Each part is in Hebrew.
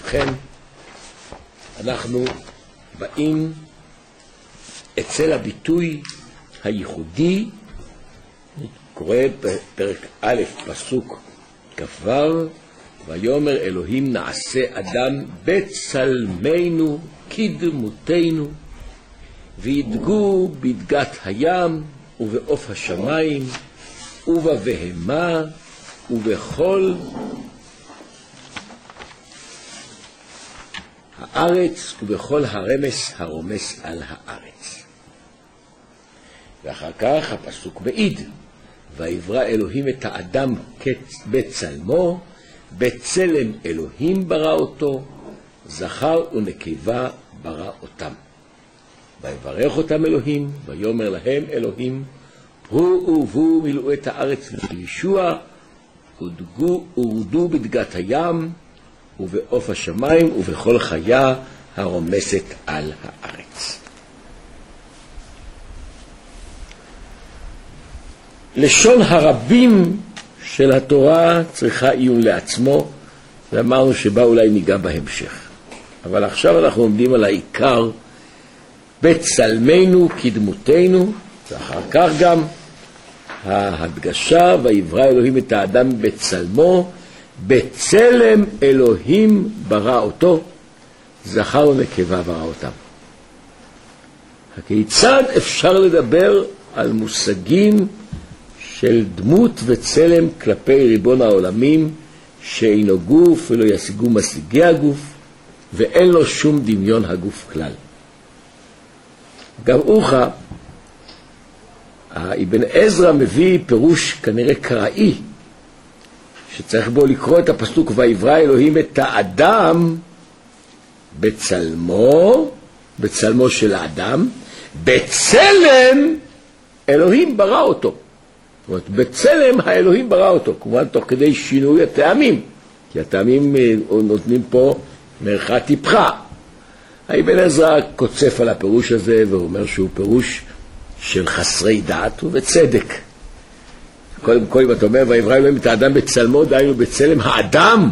ובכן, אנחנו באים אצל הביטוי הייחודי, קורא בפרק א' פסוק כ"ו, ויאמר אלוהים נעשה אדם בצלמנו כדמותנו, וידגו בדגת הים ובעוף השמיים ובבהמה ובכל הארץ ובכל הרמס הרומס על הארץ. ואחר כך הפסוק מעיד, ויברא אלוהים את האדם בצלמו, בצלם אלוהים ברא אותו, זכר ונקבה ברא אותם. ויברך אותם אלוהים, ויאמר להם אלוהים, פרו ורבו מילאו את הארץ וישוע, ורדו בדגת הים ובעוף השמיים ובכל חיה הרומסת על הארץ. לשון הרבים של התורה צריכה עיון לעצמו, ואמרנו שבה אולי ניגע בהמשך. אבל עכשיו אנחנו עומדים על העיקר, בצלמנו כדמותנו, ואחר כך גם ההדגשה, ויברא אלוהים את האדם בצלמו, בצלם אלוהים ברא אותו, זכר ונקבה ברא אותם. הכיצד אפשר לדבר על מושגים של דמות וצלם כלפי ריבון העולמים, שאינו גוף ולא ישיגו משיגי הגוף, ואין לו שום דמיון הגוף כלל? גם אוחה, אבן עזרא מביא פירוש כנראה קראי, שצריך בו לקרוא את הפסוק, ויברא אלוהים את האדם בצלמו, בצלמו של האדם, בצלם אלוהים ברא אותו. זאת אומרת, בצלם האלוהים ברא אותו, כמובן תוך כדי שינוי הטעמים, כי הטעמים נותנים פה מרחת טיפחה. אבן עזרא קוצף על הפירוש הזה, והוא אומר שהוא פירוש של חסרי דעת ובצדק. קודם כל, אם אתה אומר, ויברא אלוהים את האדם בצלמו, דהיינו בצלם האדם,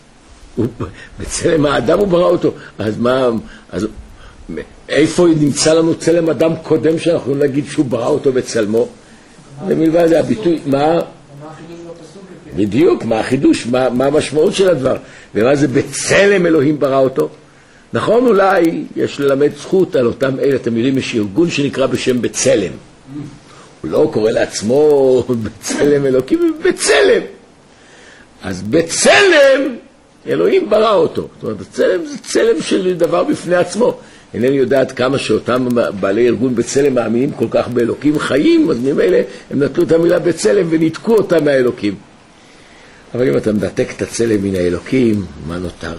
בצלם האדם הוא ברא אותו. אז מה, אז איפה נמצא לנו צלם אדם קודם שאנחנו נגיד שהוא ברא אותו בצלמו? ומלבד זה הביטוי, מה החידוש בפסוק? בדיוק, מה החידוש, מה המשמעות של הדבר, ומה זה בצלם אלוהים ברא אותו? נכון, אולי יש ללמד זכות על אותם אלה, אתם יודעים, יש ארגון שנקרא בשם בצלם. הוא לא קורא לעצמו בצלם אלוקים, בצלם. אז בצלם אלוהים ברא אותו. זאת אומרת, בצלם זה צלם של דבר בפני עצמו. אינני יודעת כמה שאותם בעלי ארגון בצלם מאמינים כל כך באלוקים חיים, אז ממילא הם נתנו את המילה בצלם וניתקו אותם מהאלוקים. אבל אם אתה מדתק את הצלם מן האלוקים, מה נותר?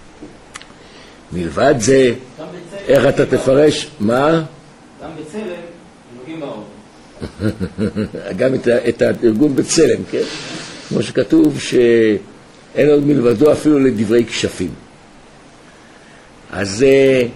מלבד זה, איך אתה תפרש? מה? גם בצלם אלוהים ברא אותו. גם את הארגון בצלם, כן? כמו שכתוב שאין עוד מלבדו אפילו לדברי כשפים. אז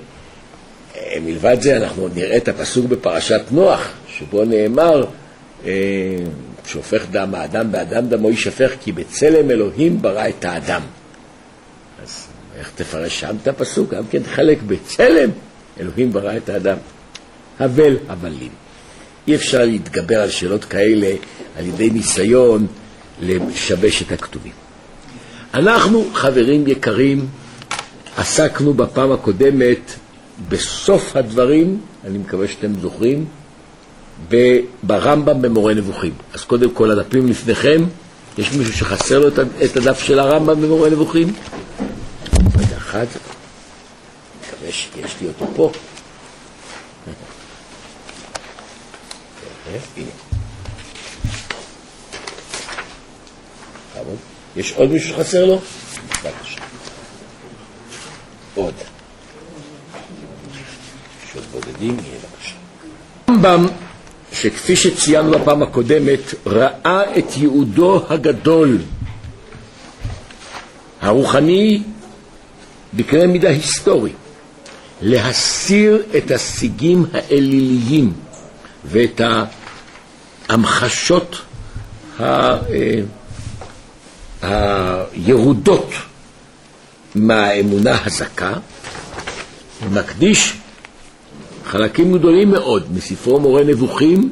מלבד זה אנחנו נראה את הפסוק בפרשת נוח, שבו נאמר, שהופך דם האדם באדם דמו יישפך, כי בצלם אלוהים ברא את האדם. אז איך תפרש שם את הפסוק? גם כן תחלק בצלם אלוהים ברא את האדם. הבל הבלים. אי אפשר להתגבר על שאלות כאלה על ידי ניסיון לשבש את הכתובים. אנחנו, חברים יקרים, עסקנו בפעם הקודמת בסוף הדברים, אני מקווה שאתם זוכרים, ברמב"ם במורה נבוכים. אז קודם כל הדפים לפניכם, יש מישהו שחסר לו את הדף של הרמב"ם במורה נבוכים? רגע אחד, מקווה שיש לי אותו פה. הנה. יש עוד מישהו שחסר לו? בבקשה. עוד. יש עוד בודדים, יהיה בבקשה. הרמב"ם, שכפי שציינו בפעם הקודמת, ראה את ייעודו הגדול, הרוחני, בקנה מידה היסטורי, להסיר את השיגים האליליים ואת ההמחשות הירודות מהאמונה הזכה, ומקדיש חלקים גדולים מאוד מספרו מורה נבוכים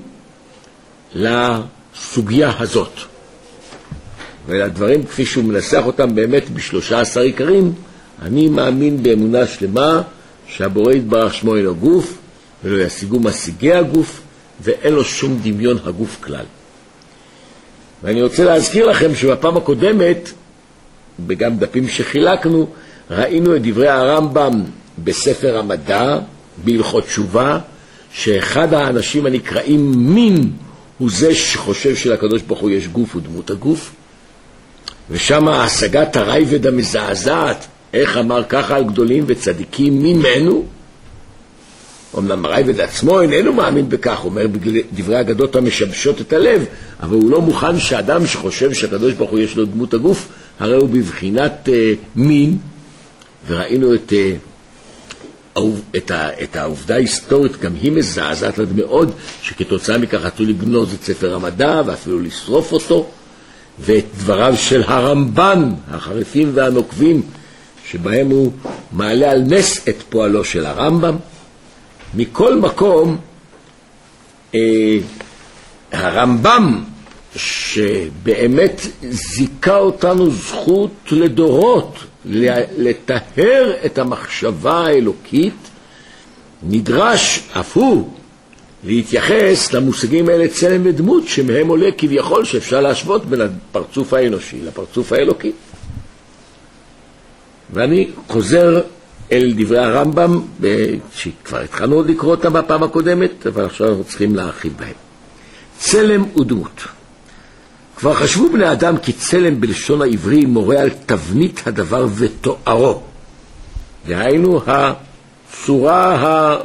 לסוגיה הזאת. ולדברים כפי שהוא מנסח אותם באמת ב13 עיקרים, אני מאמין באמונה שלמה שהבורא יתברך שמו אינו גוף, ולא ישיגו משיגי הגוף, ואין לו שום דמיון הגוף כלל. ואני רוצה להזכיר לכם שבפעם הקודמת, וגם דפים שחילקנו, ראינו את דברי הרמב"ם בספר המדע, בהלכות תשובה, שאחד האנשים הנקראים מין הוא זה שחושב שלקדוש ברוך הוא יש גוף ודמות הגוף, ושם השגת הרייבד המזעזעת, איך אמר ככה על גדולים וצדיקים ממנו. אמנם הרייבד עצמו איננו מאמין בכך, הוא אומר דברי אגדות המשבשות את הלב, אבל הוא לא מוכן שאדם שחושב שהקדוש ברוך הוא יש לו דמות הגוף, הרי הוא בבחינת מין. וראינו את העובדה ההיסטורית, גם היא מזעזעת עד מאוד, שכתוצאה מכך רצו לגנוז את ספר המדע ואפילו לשרוף אותו, ואת דבריו של הרמב"ן החריפים והנוקבים, שבהם הוא מעלה על נס את פועלו של הרמב"ם. מכל מקום, הרמב"ם שבאמת זיקה אותנו זכות לדורות לטהר את המחשבה האלוקית, נדרש אף הוא להתייחס למושגים האלה צלם ודמות, שמהם עולה כביכול שאפשר להשוות בין הפרצוף האנושי לפרצוף האלוקי. ואני חוזר אל דברי הרמב"ם, שכבר התחלנו עוד לקרוא אותם בפעם הקודמת, אבל עכשיו אנחנו צריכים להרחיב בהם. צלם ודמות. כבר חשבו בני אדם כי צלם בלשון העברי מורה על תבנית הדבר ותוארו. דהיינו הצורה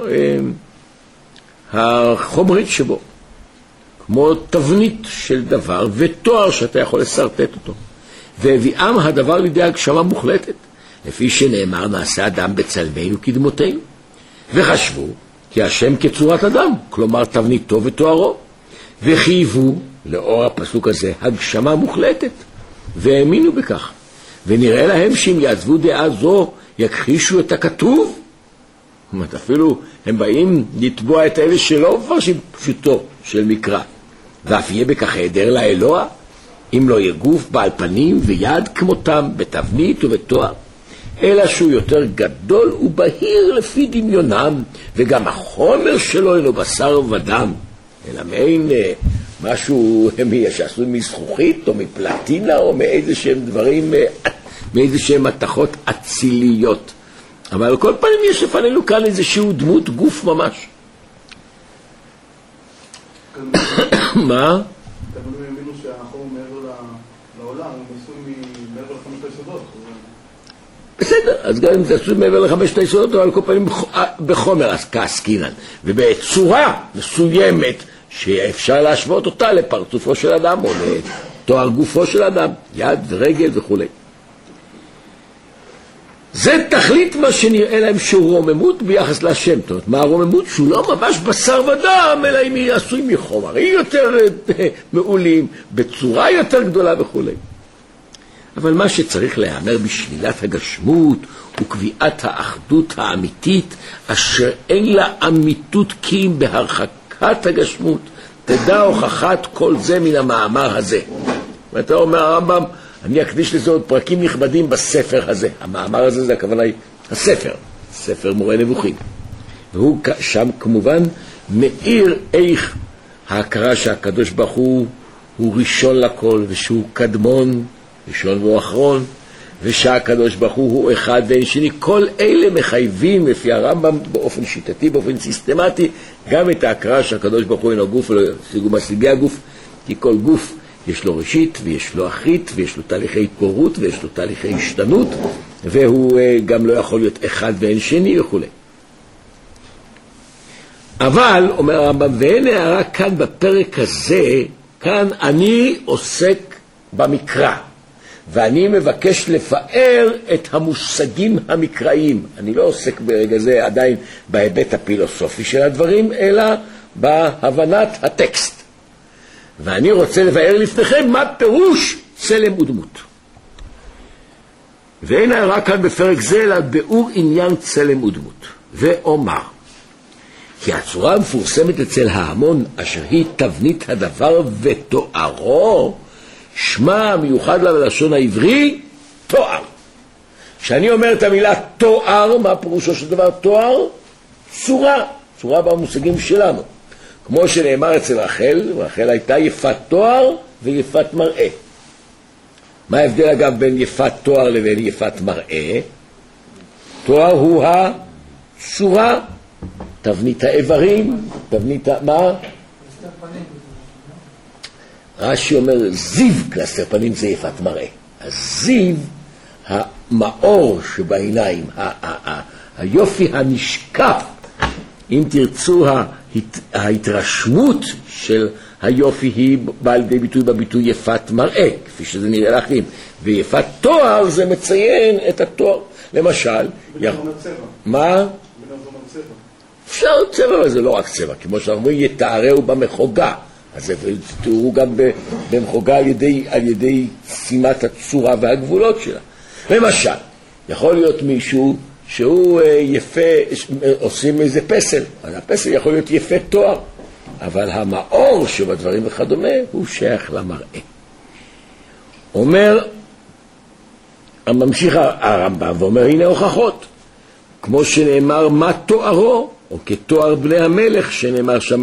החומרית שבו, כמו תבנית של דבר ותואר שאתה יכול לסרטט אותו. והביאם הדבר לידי הגשמה מוחלטת, לפי שנאמר נעשה אדם בצלמנו כדמותנו. וחשבו כי השם כצורת אדם, כלומר תבניתו ותוארו, וחייבו לאור הפסוק הזה הגשמה מוחלטת, והאמינו בכך. ונראה להם שאם יעזבו דעה זו יכחישו את הכתוב. זאת אומרת, אפילו הם באים לתבוע את האלה שלא מפרשים פשוטו של מקרא, ואף יהיה בכך היעדר לאלוה, אם לא יהיה גוף בעל פנים ויד כמותם בתבנית ובתואר, אלא שהוא יותר גדול ובהיר לפי דמיונם, וגם החומר שלו אינו בשר ודם, אלא מעין משהו שעשוי מזכוכית או מפלטינה או מאיזה שהם דברים, מאיזה שהם מתכות אציליות. אבל על כל פנים יש לפנינו כאן איזשהו דמות גוף ממש. מה? תמיד האמינו שהחור מעבר לעולם הוא עשוי מעבר לחמשת היסודות. בסדר, אז גם אם זה עשוי מעבר לחמשת היסודות, אבל על כל פנים בחומר כעסקינן, ובצורה מסוימת שאפשר להשוות אותה לפרצופו של אדם או לתואר גופו של אדם, יד ורגל וכו'. זה תכלית מה שנראה להם שהוא רוממות ביחס להשם. זאת אומרת, מה הרוממות? שהוא לא ממש בשר ודם, אלא אם היא עשוי מחומרים יותר מעולים, בצורה יותר גדולה וכו'. אבל מה שצריך להיאמר בשלילת הגשמות וקביעת האחדות האמיתית, אשר אין לה אמיתות כי אם בהרחקת הגשמות, תדע הוכחת כל זה מן המאמר הזה. ואתה אומר הרמב"ם, אני אקדיש לזה עוד פרקים נכבדים בספר הזה. המאמר הזה זה הכוונה היא הספר, ספר מורה נבוכים. והוא שם כמובן מאיר איך ההכרה שהקדוש ברוך הוא ראשון לכל, ושהוא קדמון, ראשון והוא אחרון, ושהקדוש ברוך הוא אחד ואין שני. כל אלה מחייבים לפי הרמב"ם באופן שיטתי, באופן סיסטמטי, גם את ההכרה שהקדוש ברוך הוא אינו גוף ולא ישיגו משיגי הגוף, כי כל גוף יש לו ראשית ויש לו אחרית ויש לו תהליכי התפוררות ויש לו תהליכי השתנות, והוא גם לא יכול להיות אחד ואין שני וכו'. אבל, אומר הרמב"ם, ואין הערה כאן בפרק הזה, כאן אני עוסק במקרא, ואני מבקש לפאר את המושגים המקראיים. אני לא עוסק ברגע זה עדיין בהיבט הפילוסופי של הדברים, אלא בהבנת הטקסט. ואני רוצה לבאר לפניכם מה פירוש צלם ודמות. ואין הערה כאן בפרק זה אלא ביאור עניין צלם ודמות. ואומר כי הצורה המפורסמת אצל ההמון אשר היא תבנית הדבר ותוארו, שמה המיוחד לה בלשון העברי תואר. כשאני אומר את המילה תואר, מה פירושו של דבר תואר? צורה, צורה במושגים שלנו. כמו שנאמר אצל רחל, רחל הייתה יפת תואר ויפת מראה. מה ההבדל אגב בין יפת תואר לבין יפת מראה? תואר הוא הצורה, תבנית האיברים, תבנית מה? רש"י אומר זיו קלסתר פנים זה יפת מראה. הזיו, המאור שבעיניים, היופי הנשקף, אם תרצו ההתרשמות של היופי היא באה לידי ביטוי בביטוי יפת מראה, כפי שזה נראה לכם, ויפת תואר זה מציין את התואר. למשל, מה? אפשר צבע, אבל זה לא רק צבע, כמו שאנחנו אומרים, יתארהו במחוגה, אז תראו גם במחוגה על ידי שימת הצורה והגבולות שלה. למשל, יכול להיות מישהו שהוא יפה, עושים איזה פסל, אז הפסל יכול להיות יפה תואר, אבל המאור שבדברים וכדומה הוא שייך למראה. אומר, ממשיך הרמב"ם ואומר, הנה הוכחות, כמו שנאמר מה תוארו, או כתואר בני המלך, שנאמר שם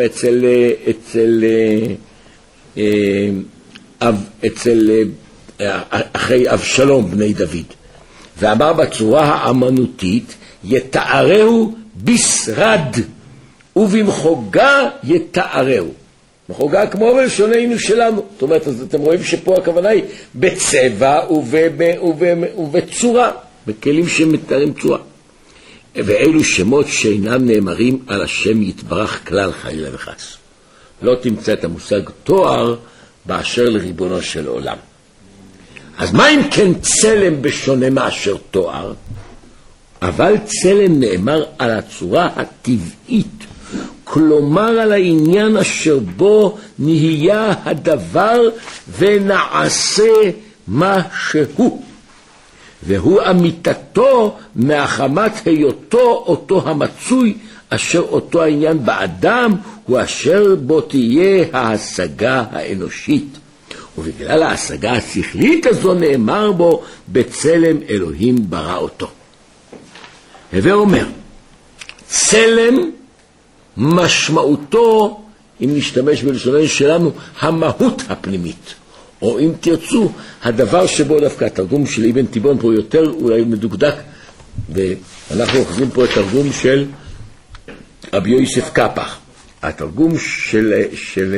אצל אחרי אבשלום בני דוד. ואמר בצורה האמנותית, יתארהו בשרד, ובמחוגה יתארהו. מחוגה כמו בלשוננו שלנו. זאת אומרת, אז אתם רואים שפה הכוונה היא בצבע ובצורה, בכלים שמתארים צורה. ואלו שמות שאינם נאמרים על השם יתברך כלל חלילה וחס. לא תמצא את המושג תואר באשר לריבונו של עולם. אז מה אם כן צלם בשונה מאשר תואר? אבל צלם נאמר על הצורה הטבעית, כלומר על העניין אשר בו נהיה הדבר ונעשה מה שהוא. והוא אמיתתו מהחמת היותו אותו המצוי, אשר אותו העניין באדם הוא אשר בו תהיה ההשגה האנושית. ובגלל ההשגה השכלית הזו נאמר בו בצלם אלוהים ברא אותו. הווה אומר, צלם משמעותו, אם נשתמש בלשוננו שלנו, המהות הפנימית. או אם תרצו, הדבר שבו דווקא התרגום של אבן תיבון פה יותר אולי מדוקדק, ואנחנו אוחזים פה את התרגום של רבי יוסף קפח. התרגום של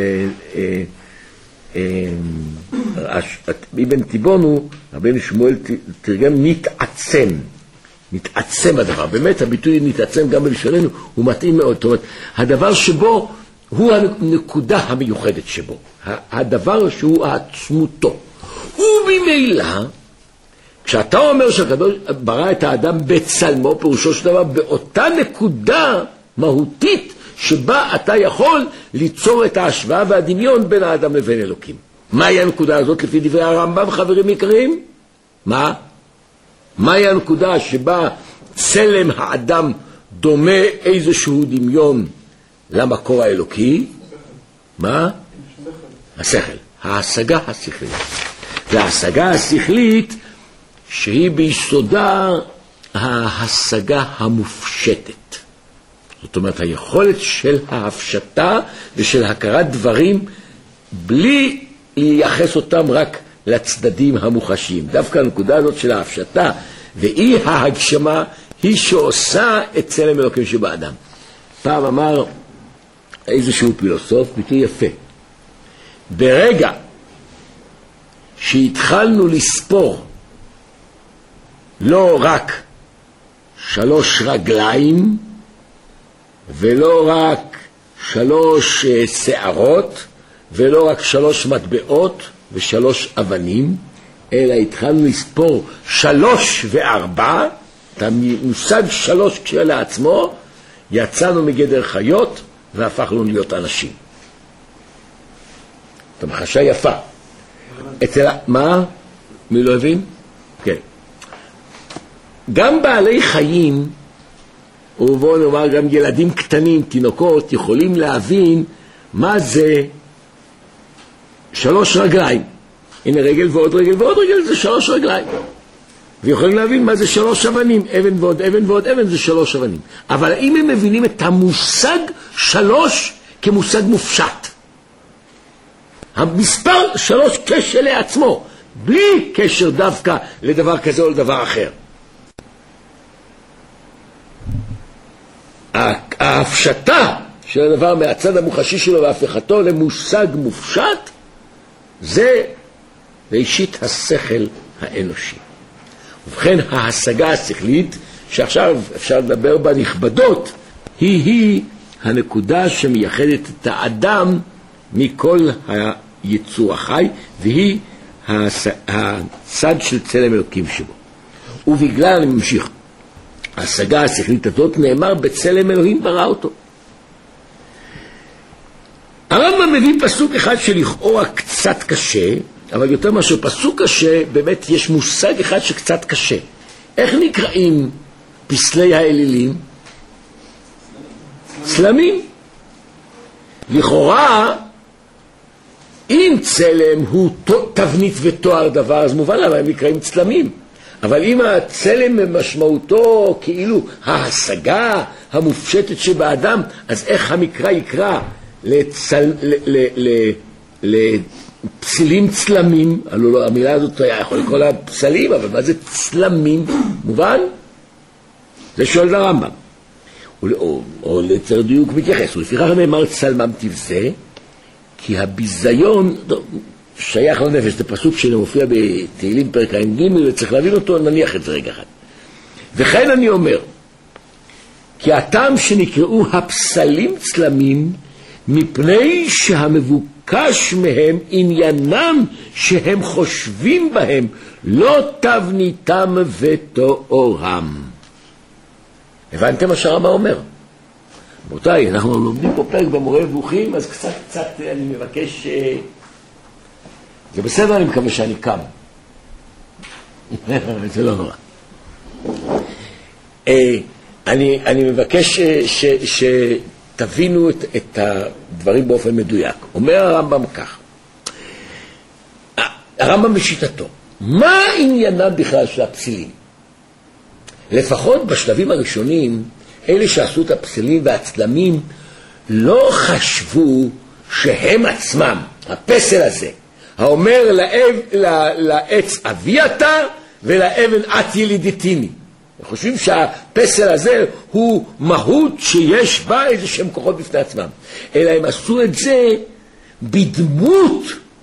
אבן תיבון הוא, רבי שמואל תרגם מתעצם הדבר. באמת הביטוי נתעצם גם בלשוננו הוא מתאים מאוד. זאת אומרת, הדבר שבו הוא הנקודה המיוחדת שבו, הדבר שהוא עצמותו. ובמילא, כשאתה אומר שהקדוש ברא את האדם בצלמו, פירושו של דבר באותה נקודה מהותית שבה אתה יכול ליצור את ההשוואה והדמיון בין האדם לבין אלוקים. מהי הנקודה הזאת לפי דברי הרמב"ם, חברים יקרים? מהי הנקודה שבה צלם האדם דומה איזשהו דמיון למקור האלוקי? מה? השכל. ההשגה השכלית. וההשגה השכלית שהיא ביסודה ההשגה המופשטת. זאת אומרת, היכולת של ההפשטה ושל הכרת דברים בלי לייחס אותם רק לצדדים המוחשיים. דווקא הנקודה הזאת של ההפשטה ואי ההגשמה היא שעושה את צלם אלוקים שבאדם. פעם אמר איזשהו פילוסוף, ביטוי יפה, ברגע שהתחלנו לספור לא רק 3 רגליים ולא רק 3 שערות ולא רק 3 מטבעות ו3 אבנים, אלא התחלנו לספור 3 ו4, את המושג 3 כשלעצמו, יצאנו מגדר חיות והפכנו להיות אנשים. זאת המחשה יפה. מה? מי לא הבין? כן. גם בעלי חיים, ובואו נאמר גם ילדים קטנים, תינוקות, יכולים להבין מה זה 3 רגליים. הנה רגל ועוד רגל ועוד רגל, זה 3 רגליים. ויכולים להבין מה זה 3 אבנים, אבן ועוד אבן ועוד אבן זה 3 אבנים. אבל אם הם מבינים את המושג 3 כמושג מופשט, המספר 3 כשלעצמו, בלי קשר דווקא לדבר כזה או לדבר אחר. ההפשטה של הדבר מהצד המוחשי שלו והפיכתו למושג מופשט, זה ראשית השכל האנושי. ובכן, ההשגה השכלית, שעכשיו אפשר לדבר בה נכבדות, היא הנקודה שמייחדת את האדם מכל היצור החי, והיא הצד של צלם אלוקים שבו. ובגלל, אני ממשיך, ההשגה השכלית הזאת נאמר בצלם אלוהים ברא אותו. הרמב"ם מביא פסוק אחד שלכאורה קצת קשה, אבל יותר מאשר פסוק קשה, באמת יש מושג אחד שקצת קשה. איך נקראים פסלי האלילים? צלמים. לכאורה, אם צלם הוא תבנית ותואר דבר, אז מובן למה הם נקראים צלמים. אבל אם הצלם משמעותו כאילו ההשגה המופשטת שבאדם, אז איך המקרא יקרא לפסלים צלמים? הלוא המילה הזאת היה יכול לקרוא לה פסלים, אבל מה זה צלמים? מובן? זה שואל הרמב"ם. או ליתר דיוק מתייחס, ולפיכך נאמר צלמם תבזה, כי הביזיון שייך לנפש. זה פסוק שמופיע בתהילים פרק ע"ג, וצריך להבין אותו, נניח את זה רגע אחד. וכן אני אומר, כי הטעם שנקראו הפסלים צלמים, מפני שהמבוקש מהם עניינם שהם חושבים בהם, לא תבניתם ותוארם. הבנתם מה שהרמב"ם אומר? רבותיי, אנחנו לומדים פה פרק במורה נבוכים, אז קצת אני מבקש, זה בסדר, אני מקווה שאני קם. זה לא נורא. אני מבקש שתבינו את הדברים באופן מדויק. אומר הרמב"ם כך, הרמב"ם בשיטתו, מה עניינם בכלל של הפסלים? לפחות בשלבים הראשונים, אלה שעשו את הפסלים והצלמים לא חשבו שהם עצמם, הפסל הזה, האומר לעץ אבי אתה ולאבן את ילידתיני. הם חושבים שהפסל הזה הוא מהות שיש בה איזה שהם כוחות בפני עצמם. אלא הם עשו את זה בדמות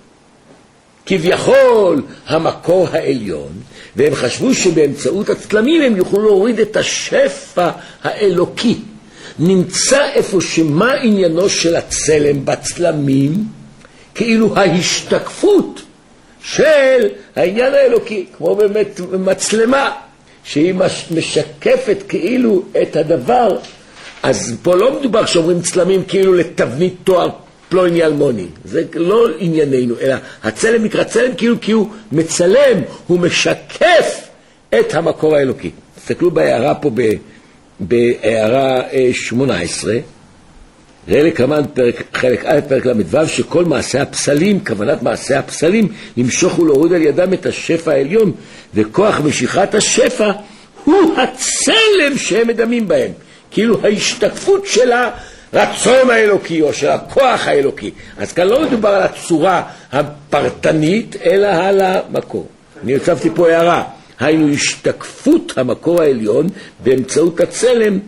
כביכול המקור העליון, והם חשבו שבאמצעות הצלמים הם יוכלו להוריד את השפע האלוקי. נמצא איפה שמה עניינו של הצלם בצלמים, כאילו ההשתקפות של העניין האלוקי, כמו באמת מצלמה, שהיא משקפת כאילו את הדבר. אז פה לא מדובר שאומרים צלמים כאילו לתבנית תואר פלוני אלמוני, זה לא ענייננו, אלא הצלם נקרא צלם כאילו כי הוא מצלם, הוא משקף את המקור האלוקי. תסתכלו בהערה פה בהערה 18, ראה לקרמן חלק א' פרק למדוו, שכל מעשי הפסלים, כוונת מעשי הפסלים, למשוך ולהוריד על ידם את השפע העליון, וכוח משיכת השפע הוא הצלם שהם מדמים בהם, כאילו ההשתקפות של הרצון האלוקי או של הכוח האלוקי. אז כאן לא מדובר על הצורה הפרטנית, אלא על המקור. אני הוצבתי פה הערה, היינו השתקפות המקור העליון באמצעות הצלם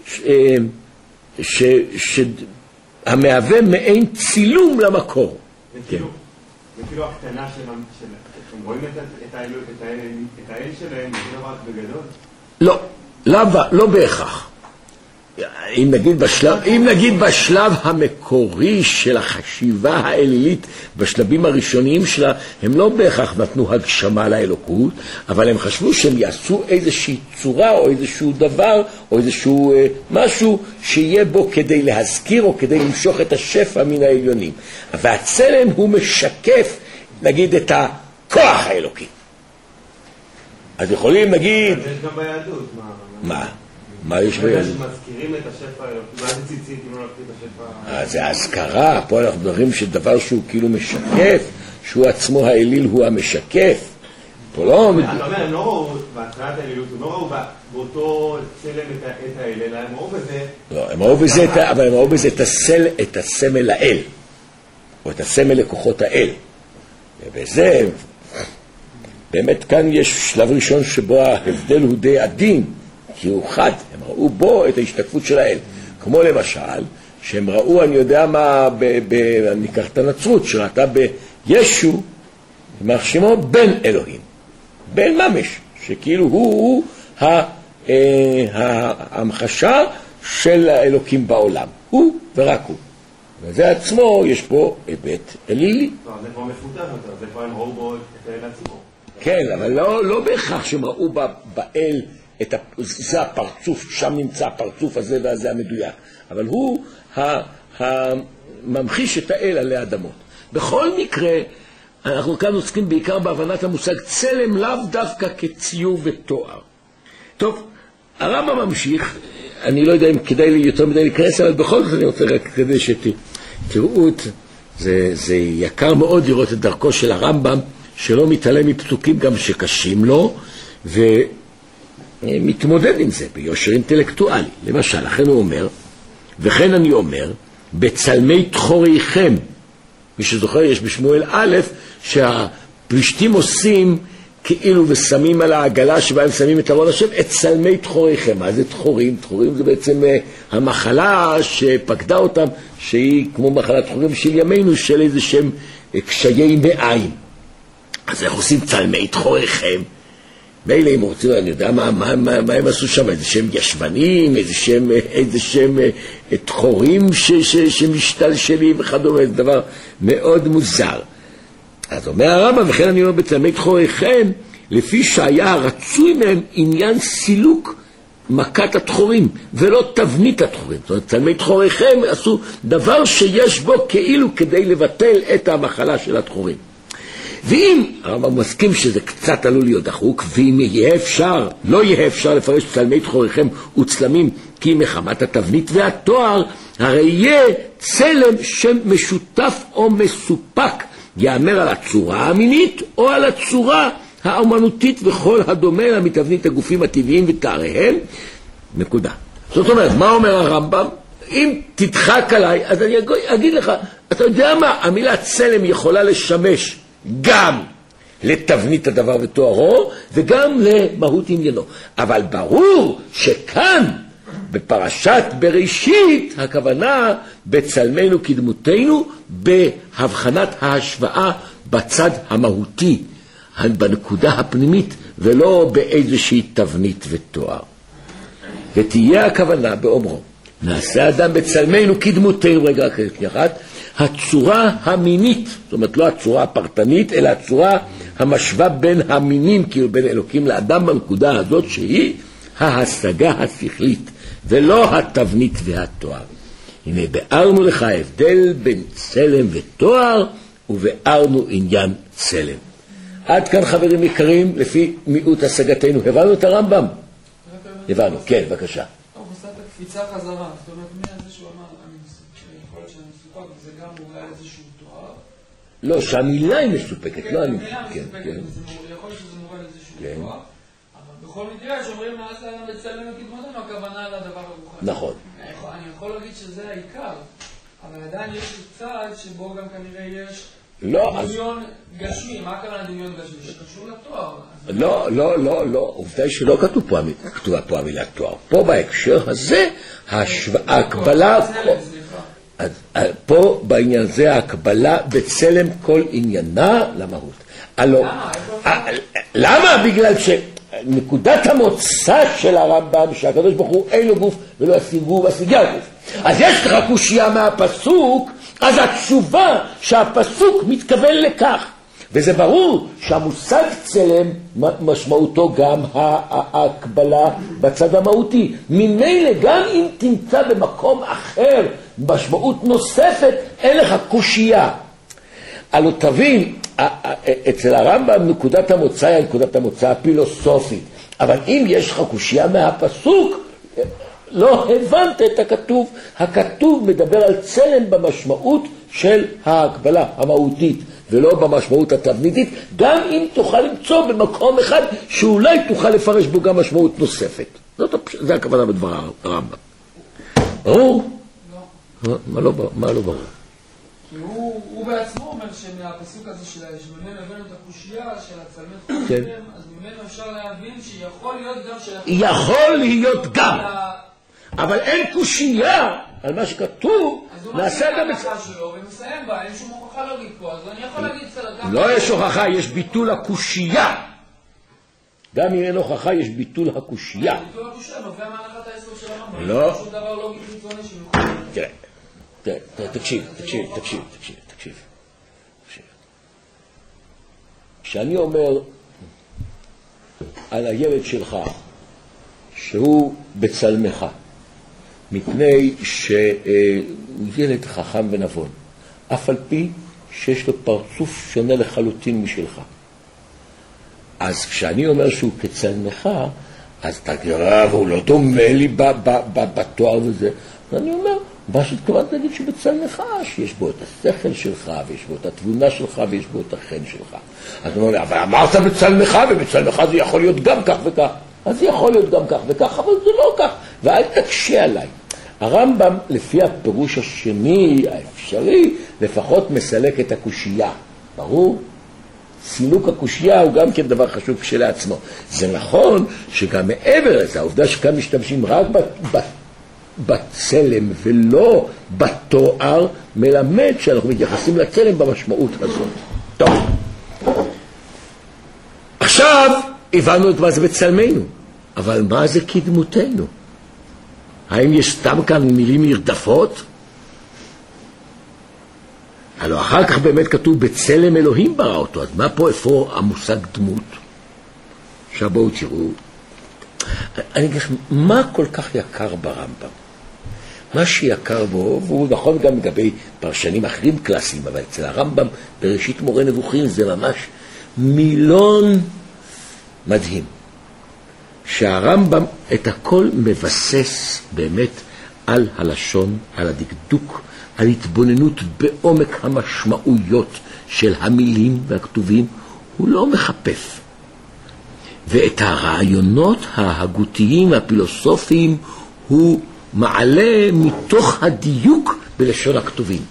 המהווה מעין צילום למקור. זה כאילו הקטנה אתם רואים את האל שלהם, זה לא רק בגדול? לא בהכרח. אם נגיד בשלב המקורי של החשיבה האלילית, בשלבים הראשוניים שלה, הם לא בהכרח נתנו הגשמה לאלוקות, אבל הם חשבו שהם יעשו איזושהי צורה או איזשהו דבר או איזשהו משהו שיהיה בו כדי להזכיר או כדי למשוך את השפע מן העליונים. והצלם הוא משקף, נגיד, את הכוח האלוקי. אז יכולים להגיד... יש גם ביהדות, מה? מה יש ביהדות? שמזכירים את השפע האלוקי, מה זה ציצית אם לא להקריא את השפע? זה ההזכרה, פה אנחנו מדברים שדבר שהוא כאילו משקף, שהוא עצמו האליל הוא המשקף. פה לא... אתה אומר, הם לא ראו בהתחלת האלילות, הם לא ראו באותו צלם את האל, אלא הם ראו בזה... לא, הם ראו בזה, אבל הם ראו בזה את הסמל לאל, או את הסמל לכוחות האל. ובזה, באמת כאן יש שלב ראשון שבו ההבדל הוא די עדין, כי הוא חד, הם ראו בו את ההשתקפות של האל. כמו למשל, שהם ראו, אני יודע מה, אני אקח את הנצרות, שראתה בישו, יימח שמו, בן אלוהים. בן ממש, שכאילו הוא ההמחשה של האלוקים בעולם. הוא ורק הוא. וזה עצמו, יש פה היבט אלילי. לא, זה כבר מפותח יותר, זה כבר הם ראו בו את האל עצמו. כן, אבל לא בהכרח שהם ראו באל, זה הפרצוף, שם נמצא הפרצוף הזה והזה המדויק. אבל הוא הממחיש את האל עלי אדמות. בכל מקרה, אנחנו כאן עוסקים בעיקר בהבנת המושג צלם, לאו דווקא כציור ותואר. טוב, הרמב"ם ממשיך, אני לא יודע אם כדאי לי יותר מדי להיכנס, אבל בכל זאת אני רוצה רק כדי שתראו את זה יקר מאוד לראות את דרכו של הרמב"ם, שלא מתעלם מפסוקים גם שקשים לו, ומתמודד עם זה ביושר אינטלקטואלי. למשל, לכן הוא אומר, וכן אני אומר, בצלמי תחוריכם, מי שזוכר, יש בשמואל א' שהפלישתים עושים כאילו ושמים על העגלה שבה הם שמים את ארון השם את צלמי תחוריכם. מה זה תחורים? תחורים זה בעצם המחלה שפקדה אותם, שהיא כמו מחלת תחורים של ימינו, של איזה שם קשיי מעיים. אז איך עושים צלמי תחוריכם? מילא אם רוצים, אני יודע מה הם עשו שם, איזה שם ישבנים, איזה שם תחורים שמשתלשלים וכדומה, זה דבר מאוד מוזר. אז אומר הרמב"ם, וכן אני אומר בצלמי תחוריכם, לפי שהיה רצוי מהם עניין סילוק מכת התחורים, ולא תבנית התחורים. זאת אומרת, צלמי תחוריכם עשו דבר שיש בו כאילו כדי לבטל את המחלה של התחורים. ואם הרמב"ם מסכים שזה קצת עלול להיות דחוק, ואם יהיה אפשר, לא יהיה אפשר לפרש צלמי תחוריכם וצלמים כי מחמת התבנית והתואר, הרי יהיה צלם שמשותף או מסופק, יאמר על הצורה המינית או על הצורה האומנותית וכל הדומה למתבנית הגופים הטבעיים ותאריהם. נקודה. זאת אומרת, מה אומר הרמב"ם? אם תדחק עליי, אז אני אגיד לך, אתה יודע מה? המילה צלם יכולה לשמש גם לתבנית הדבר ותוארו וגם למהות עניינו. אבל ברור שכאן בפרשת בראשית הכוונה בצלמנו כדמותנו בהבחנת ההשוואה בצד המהותי, בנקודה הפנימית, ולא באיזושהי תבנית ותואר. ותהיה הכוונה באומרו נעשה אדם בצלמנו כדמותנו, רגע אחת, הצורה המינית, זאת אומרת לא הצורה הפרטנית, אלא הצורה המשווה בין המינים, כאילו בין אלוקים לאדם, בנקודה הזאת שהיא ההשגה השכלית, ולא התבנית והתואר. הנה, בארנו לך ההבדל בין צלם ותואר, ובארנו עניין צלם. עד כאן חברים יקרים, לפי מיעוט השגתנו. הבנו את הרמב"ם? הבנו, כן, בבקשה. הוא עושה את הקפיצה חזרה, זאת אומרת, מי הזה שהוא אמר, יכול להיות שאני מסופק, וזה גם אולי איזשהו תואר. לא, שהמילה היא מסופקת, לא אני... המילה מסופקת, יכול להיות שזה מובן איזשהו תואר. בכל מקרה שאומרים נעשה לנו בצלם וקדמותנו, הכוונה לדבר הרוחני. נכון. אני יכול להגיד שזה העיקר, אבל עדיין יש צד שבו גם כנראה יש דמיון גשמי. מה הכוונה דמיון גשמי? שקשור לתואר. לא, עובדה היא שלא כתובה פה המילה תואר. פה בהקשר הזה, ההקבלה... פה בעניין זה ההקבלה בצלם כל עניינה למהות. למה? בגלל נקודת המוצא של הרמב"ם שהקדוש ברוך הוא אין לו גוף ולא השיגו והשיגה הגוף. אז יש לך קושיה מהפסוק, אז התשובה שהפסוק מתכוון לכך, וזה ברור שהמושג צלם משמעותו גם ההקבלה בצד המהותי. ממילא גם אם תמצא במקום אחר משמעות נוספת, אין לך קושיה. הלא תבין אצל הרמב"ם נקודת המוצא היא נקודת המוצא הפילוסופית, אבל אם יש לך קושיה מהפסוק, לא הבנת את הכתוב. הכתוב מדבר על צלם במשמעות של ההקבלה המהותית, ולא במשמעות התבניתית, גם אם תוכל למצוא במקום אחד שאולי תוכל לפרש בו גם משמעות נוספת. זה הכוונה בדבר הרמב"ם. ברור? לא. מה לא ברור? כי הוא בעצמו אומר שמהפסוק הזה של שממנו הבאנו את הקושייה של הצלמי חותם, אז ממנו אפשר להבין שיכול להיות גם יכול להיות גם. אבל אין קושייה על מה שכתוב, נעשה גם את זה. אז הוא מתחיל שלו ומסיים בה, אין שום הוכחה לוגית פה, אז אני יכול להגיד גם... לא יש הוכחה, יש ביטול הקושייה. גם אם אין הוכחה, יש ביטול הקושייה. ביטול הקושייה נובע מהנחת היסוד של הרמב"ם. לא. שום דבר לוגי חיצוני שמוכן. תראה, תקשיב. כשאני אומר על הילד שלך שהוא בצלמך, מפני שהוא ילד חכם ונבון, אף על פי שיש לו פרצוף שונה לחלוטין משלך. אז כשאני אומר שהוא כצלמך, אז אתה תראה, והוא לא דומה לי בתואר וזה. ואני אומר, מה שהתכוונת להגיד שבצלמך, שיש בו את השכל שלך, ויש בו את התבונה שלך, ויש בו את החן שלך. אז הוא אומר, אבל אמרת בצלמך, ובצלמך זה יכול להיות גם כך וכך. אז זה יכול להיות גם כך וכך, אבל זה לא כך. ואל תקשה עליי. הרמב"ם, לפי הפירוש השני, האפשרי, לפחות מסלק את הקושייה. ברור? סילוק הקושייה הוא גם כן דבר חשוב כשלעצמו. זה נכון שגם מעבר לזה, העובדה שכאן משתמשים רק בצלם ולא בתואר, מלמד שאנחנו מתייחסים לצלם במשמעות הזאת. טוב. עכשיו הבנו את מה זה בצלמנו, אבל מה זה כדמותנו? האם יש סתם כאן מילים נרדפות? הלוא אחר כך באמת כתוב בצלם אלוהים ברא אותו, אז מה פה איפה המושג דמות? עכשיו בואו תראו, אני אגיד, מה כל כך יקר ברמב"ם? מה שיקר בו, והוא נכון גם לגבי פרשנים אחרים קלאסיים, אבל אצל הרמב"ם בראשית מורה נבוכים זה ממש מילון מדהים, שהרמב"ם את הכל מבסס באמת על הלשון, על הדקדוק, על התבוננות בעומק המשמעויות של המילים והכתובים. הוא לא מחפף. ואת הרעיונות ההגותיים הפילוסופיים הוא מעלה מתוך הדיוק בלשון הכתובים.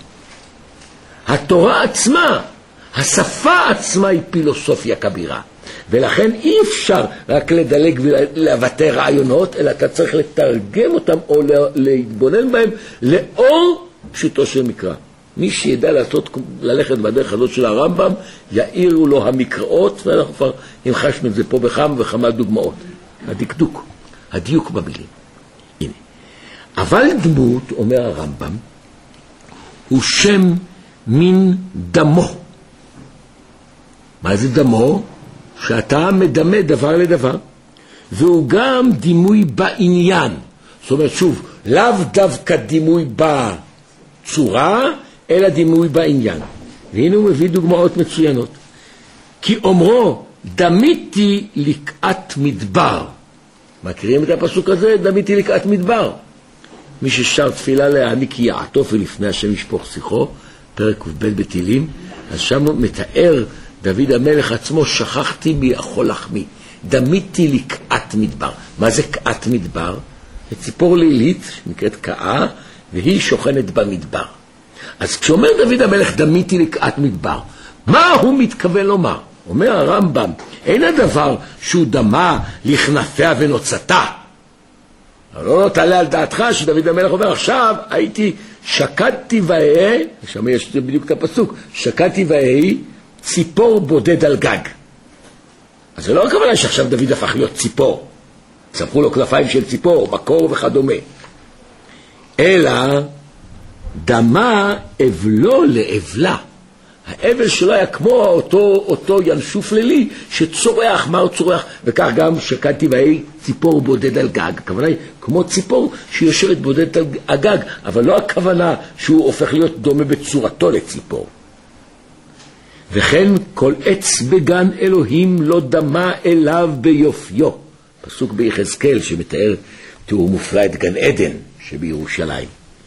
התורה עצמה, השפה עצמה היא פילוסופיה כבירה, ולכן אי אפשר רק לדלג ולבטא רעיונות, אלא אתה צריך לתרגם אותם או להתבונן בהם לאור פשוטו של מקרא. מי שידע ללכת בדרך הזאת של הרמב"ם, יאירו לו המקראות, ואנחנו כבר המחשנו את זה פה בכמה וכמה דוגמאות. הדקדוק, הדיוק במילים. הנה. אבל דמות, אומר הרמב"ם, הוא שם מן דמו. מה זה דמו? שאתה מדמה דבר לדבר, והוא גם דימוי בעניין. זאת אומרת, שוב, לאו דווקא דימוי בצורה, אלא דימוי בעניין. והנה הוא מביא דוגמאות מצוינות. כי אומרו, דמיתי לקעת מדבר. מכירים את הפסוק הזה? דמיתי לקעת מדבר. מי ששר תפילה להעניק יעטוף ולפני השם ישפוך שיחו, פרק ק"ב בתהילים, אז שם מתאר דוד המלך עצמו, שכחתי מיכול לחמי. דמיתי לקעת מדבר. מה זה קעת מדבר? זה ציפור לילית שנקראת קעה, והיא שוכנת במדבר. אז כשאומר דוד המלך דמיתי לקעת מדבר, מה הוא מתכוון לומר? אומר הרמב"ם, אין הדבר שהוא דמה לכנפיה ונוצתה. אבל לא תעלה על דעתך שדוד המלך אומר, עכשיו הייתי שקדתי ואהיה, שם יש בדיוק את הפסוק, שקדתי ואהיה ציפור בודד על גג. אז זה לא הכוונה שעכשיו דוד הפך להיות ציפור, צמחו לו כנפיים של ציפור, מקור וכדומה, אלא דמה אבלו לאבלה. האבל שלו היה כמו אותו ינשוף לילי שצורח, מה הוא צורח? וכך גם שקדתי ואהיה ציפור בודד על גג. הכוונה היא כמו ציפור שיושבת בודדת על הגג, אבל לא הכוונה שהוא הופך להיות דומה בצורתו לציפור. וכן כל עץ בגן אלוהים לא דמה אליו ביופיו. פסוק ביחזקאל שמתאר תיאור מופלא את גן עדן שבירושלים.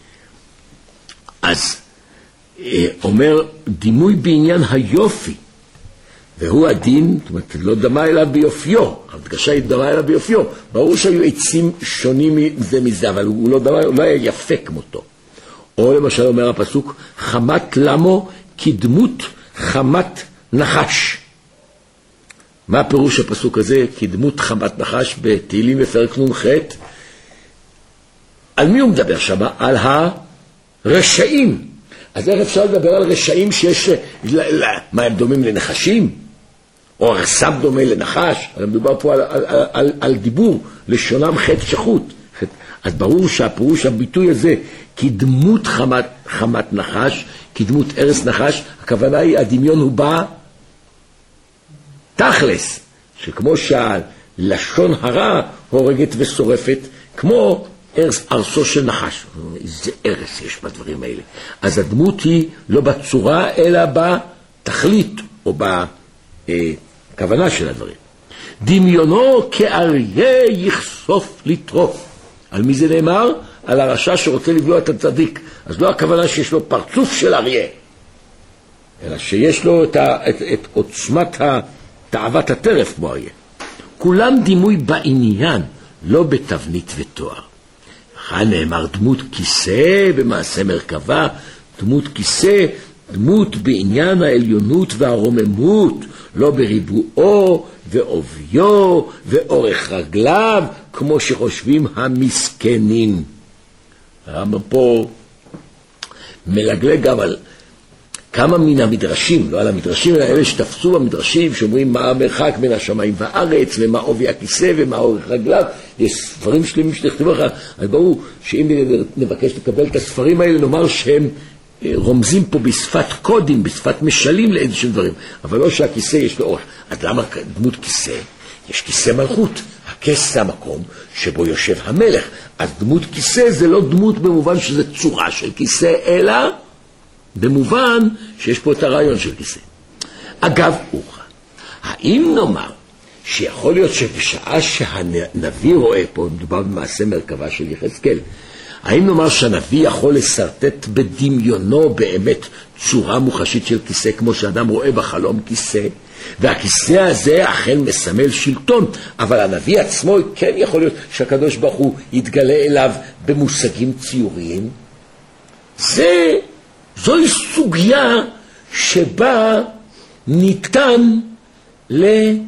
אז אומר דימוי בעניין היופי, והוא הדין, זאת אומרת, לא דמה אליו ביופיו, הדגשה היא דמה אליו ביופיו. ברור שהיו עצים שונים מזה מזה, אבל הוא לא דמה, הוא לא היה יפה כמותו. או למשל אומר הפסוק, חמת למו כדמות חמת נחש. מה הפירוש הפסוק הזה? כדמות חמת נחש בתהילים בפרק נ"ח. על מי הוא מדבר שם? על הרשעים. אז איך אפשר לדבר על רשעים שיש, מה הם דומים לנחשים? או הרסם דומה לנחש? אבל מדובר פה על דיבור, לשונם חטא שחוט. אז ברור שהפירוש הביטוי הזה, כדמות חמת נחש, כדמות ארס נחש, הכוונה היא, הדמיון הוא בא תכלס, שכמו שהלשון הרע הורגת ושורפת, כמו ארסו של נחש. איזה ארס יש בדברים האלה. אז הדמות היא לא בצורה, אלא בתכלית, או בכוונה של הדברים. דמיונו כאריה יחשוף לטרוף. על מי זה נאמר? על הרשע שרוצה לבלוע את הצדיק. אז לא הכוונה שיש לו פרצוף של אריה, אלא שיש לו את עוצמת תאוות הטרף כמו אריה. כולם דימוי בעניין, לא בתבנית ותואר. כאן נאמר דמות כיסא במעשה מרכבה, דמות כיסא, דמות בעניין העליונות והרוממות, לא בריבועו ועוביו ואורך רגליו, כמו שחושבים המסכנים. הרמב"ם פה מלגלג גם על כמה מן המדרשים, לא על המדרשים, אלא אלה שתפסו במדרשים, שאומרים מה המרחק בין השמיים והארץ, ומה עובי הכיסא, ומה אורך רגליו. יש ספרים שלמים שנכתבו לך. אז ברור שאם נבקש לקבל את הספרים האלה, נאמר שהם רומזים פה בשפת קודים, בשפת משלים לאיזשהם דברים, אבל לא שהכיסא יש לו אורך. אז למה דמות כיסא? יש כיסא מלכות. הכס זה המקום שבו יושב המלך. אז דמות כיסא זה לא דמות במובן שזה צורה של כיסא, אלא במובן שיש פה את הרעיון של כיסא. אגב, אוחה, האם נאמר שיכול להיות שבשעה שהנביא רואה פה, מדובר במעשה מרכבה של יחזקאל, האם נאמר שהנביא יכול לסרטט בדמיונו באמת צורה מוחשית של כיסא, כמו שאדם רואה בחלום כיסא, והכיסא הזה אכן מסמל שלטון, אבל הנביא עצמו כן יכול להיות שהקדוש ברוך הוא יתגלה אליו במושגים ציוריים? זוהי סוגיה שבה ניתן להיות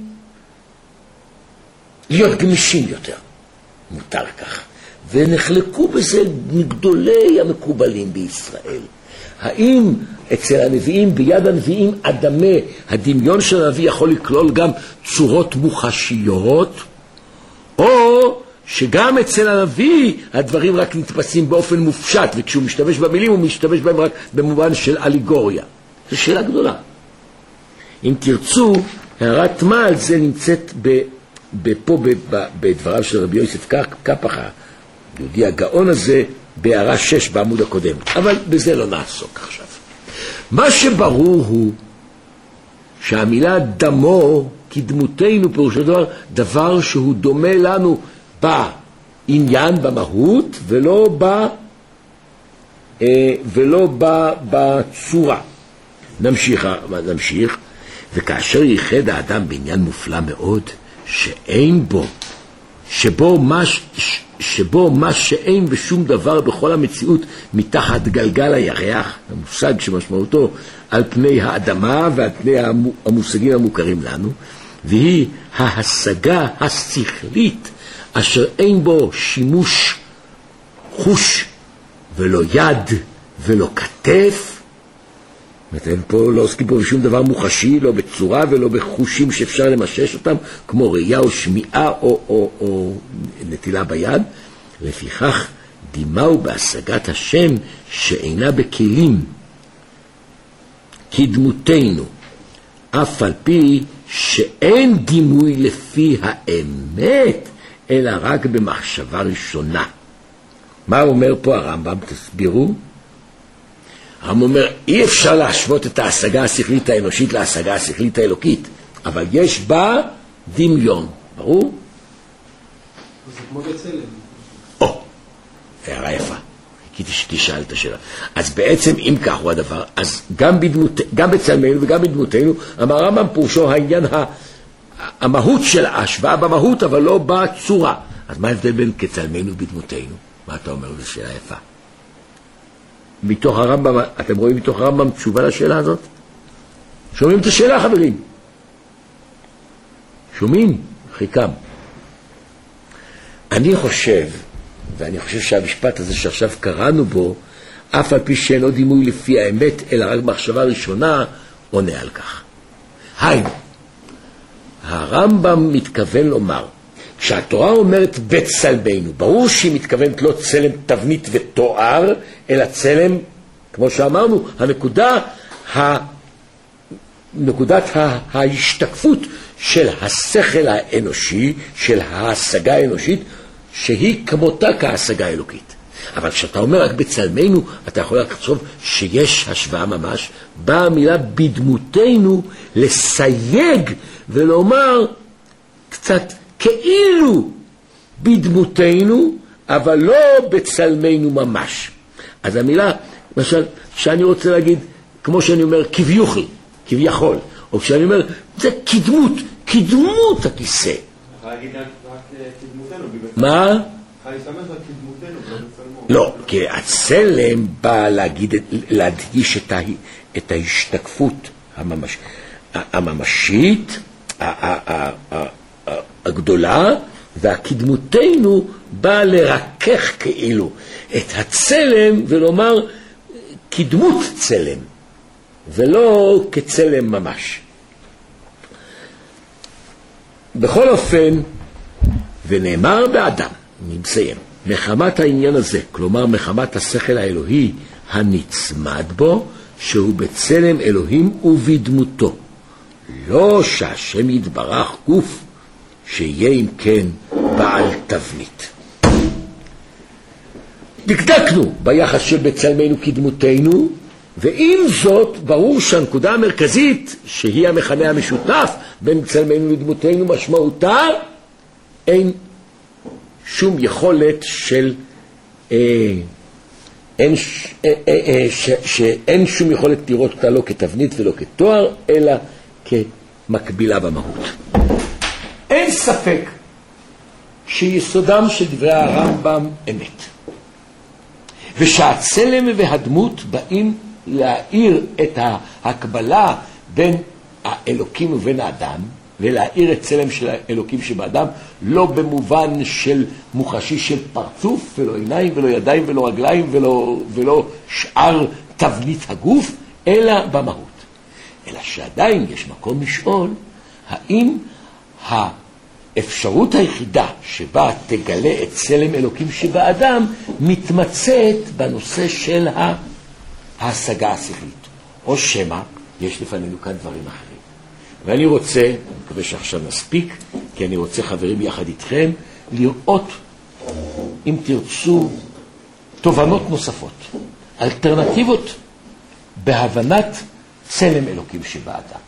גמישים יותר, מותר כך, ונחלקו בזה מגדולי המקובלים בישראל. האם אצל הנביאים, ביד הנביאים אדמה, הדמיון של הנביא יכול לכלול גם צורות מוחשיות, או שגם אצל הנביא הדברים רק נתפסים באופן מופשט, וכשהוא משתמש במילים הוא משתמש בהם רק במובן של אליגוריה. זו שאלה גדולה. אם תרצו, הערת מה על זה נמצאת פה בדבריו של רבי יוסף קפח, יהודי הגאון הזה, בהערה 6 בעמוד הקודם. אבל בזה לא נעסוק עכשיו. מה שברור הוא שהמילה דמו כדמותנו פירושו דבר שהוא דומה לנו בעניין, במהות, ולא בצורה. נמשיך. וכאשר ייחד האדם בעניין מופלא מאוד, שאין בו, שבו מה שאין בשום דבר בכל המציאות מתחת גלגל הירח, המושג שמשמעותו על פני האדמה ועל פני המושגים המוכרים לנו, והיא ההשגה השכלית אשר אין בו שימוש חוש ולא יד ולא כתף. אין פה, לא עוסקים פה בשום דבר מוחשי, לא בצורה ולא בחושים שאפשר למשש אותם, כמו ראייה או שמיעה או נטילה ביד. לפיכך דימהו בהשגת השם שאינה בכלים כדמותנו, אף על פי שאין דימוי לפי האמת, אלא רק במחשבה ראשונה. מה אומר פה הרמב"ם? תסבירו. הרמב"ם אומר, אי אפשר להשוות את ההשגה השכלית האנושית להשגה השכלית האלוקית, אבל יש בה דמיון, ברור? זה כמו בצלם. הערה יפה, חיכיתי שתשאל את השאלה. אז בעצם אם כך הוא הדבר, אז גם בצלמנו וגם בדמותנו, אמר הרמב"ם פירושו העניין המהות של ההשוואה במהות, אבל לא בצורה. אז מה ההבדל בין כצלמנו ובדמותנו? מה אתה אומר? זו שאלה יפה. מתוך הרמב"ם, אתם רואים מתוך הרמב"ם תשובה לשאלה הזאת? שומעים את השאלה, חברים? שומעים? חיקם. אני חושב שהמשפט הזה שעכשיו קראנו בו, אף על פי שאינו דימוי לפי האמת, אלא רק מחשבה ראשונה, עונה על כך. היינו, הרמב"ם מתכוון לומר, כשהתורה אומרת בצלמנו, ברור שהיא מתכוונת לא צלם תבנית ותואר, אלא צלם, כמו שאמרנו, נקודת ההשתקפות של השכל האנושי, של ההשגה האנושית, שהיא כמותה כהשגה האלוקית. אבל כשאתה אומר רק בצלמנו, אתה יכול לחשוב שיש השוואה ממש, באה המילה בדמותנו לסייג ולומר קצת כאילו בדמותנו, אבל לא בצלמנו ממש. אז המילה, למשל, שאני רוצה להגיד, כמו שאני אומר, כביכול, או כשאני אומר, זה קדמות הכיסא. אפשר להגיד רק קדמותנו. מה? אפשר להשתמש רק קדמותנו, לא בצלמו. לא, כי הצלם בא להדגיש את ההשתקפות הממשית, הגדולה, והקדמותנו בא לרכך כאילו את הצלם ולומר קדמות צלם, ולא כצלם ממש. בכל אופן, ונאמר באדם, אני מסיים, מחמת העניין הזה, כלומר מחמת השכל האלוהי הנצמד בו, שהוא בצלם אלוהים ובדמותו. לא שהשם יתברך גוף, שיהיה אם כן בעל תבנית. דקדקנו ביחס של בצלמנו כדמותנו, ועם זאת ברור שהנקודה המרכזית שהיא המכנה המשותף בין בצלמנו לדמותנו משמעותה אין שום יכולת של שאין שום יכולת לראות אותה לא כתבנית ולא כתואר אלא כמקבילה במהות. אין ספק שיסודם של דברי הרמב"ם אמת, ושהצלם והדמות באים להאיר את ההקבלה בין האלוקים ובין האדם, ולהאיר את צלם של האלוקים שבאדם, לא במובן של מוחשי של פרצוף, ולא עיניים ולא ידיים ולא רגליים ולא שאר תבנית הגוף, אלא במהות. אלא שעדיין יש מקום לשאול, האם האפשרות היחידה שבה תגלה את צלם אלוקים שבאדם מתמצאת בנושא של ההשגה השכלית, או שמה יש לפנינו כאן דברים אחרים. ואני רוצה, אני מקווה שעכשיו נספיק, כי אני רוצה חברים יחד איתכם לראות, אם תרצו, תובנות נוספות, אלטרנטיבות בהבנת צלם אלוקים שבאדם.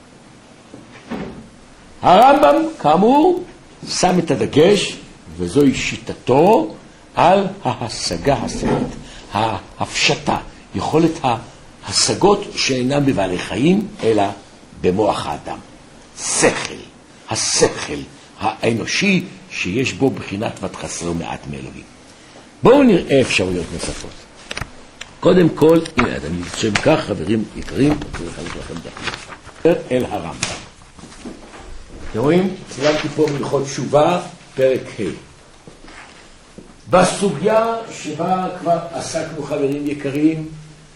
הרמב"ם, כאמור, שם את הדגש, וזוהי שיטתו, על ההשגה השכלית, ההפשטה, יכולת ההשגות שאינם בבעלי חיים, אלא במוח האדם. השכל האנושי שיש בו בחינת ותחסר מעט מאלוהים. בואו נראה אפשרויות נוספות. קודם כל, הנה, אני חושב כך, חברים יקרים, אני רוצה לכם דקה. אל הרמב"ם. אתם רואים? צילמתי פה מלכות תשובה, פרק ה'. בסוגיה שבה כבר עסקנו, חברים יקרים,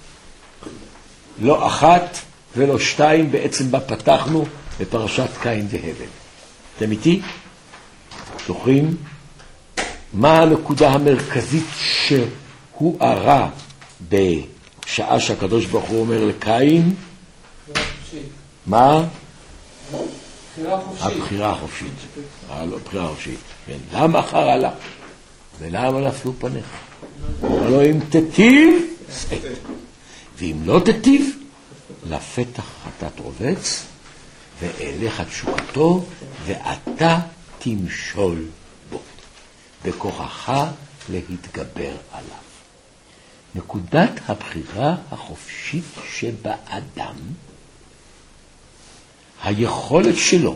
לא אחת ולא שתיים, בעצם בה פתחנו בפרשת קין והבל. אתם איתי? זוכרים? מה הנקודה המרכזית שהוא הרע בשעה שהקדוש ברוך הוא אומר לקין? מה? הבחירה החופשית. הבחירה החופשית. למה חרה לה? ולמה נפלו פניך? הלוא אם תטיב, ואם לא תטיב, לפתח חטאת רובץ, ואליך תשוקתו, ואתה תמשול בו, בכוחך להתגבר עליו. נקודת הבחירה החופשית שבאדם, היכולת שלו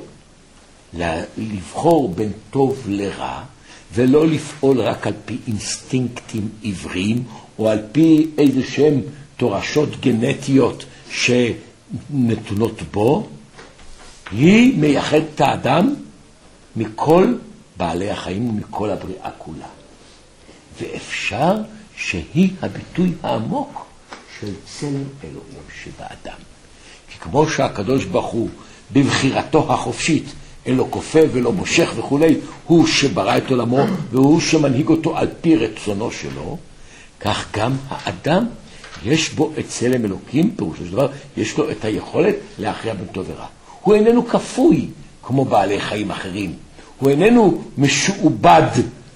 לבחור בין טוב לרע, ולא לפעול רק על פי אינסטינקטים עבריים, או על פי איזה שהם תורשות גנטיות שנתונות בו, היא מייחדת את האדם מכל בעלי החיים ומכל הבריאה כולה. ואפשר שהיא הביטוי העמוק של צלם אלוהים שבאדם. כי כמו שהקדוש ברוך הוא בבחירתו החופשית, אין לו כופה ולא מושך וכו', הוא שברא את עולמו והוא שמנהיג אותו על פי רצונו שלו, כך גם האדם יש בו את צלם אלוקים, פירושו של דבר יש לו את היכולת להכריע בין טוב ורע. הוא איננו כפוי כמו בעלי חיים אחרים, הוא איננו משועבד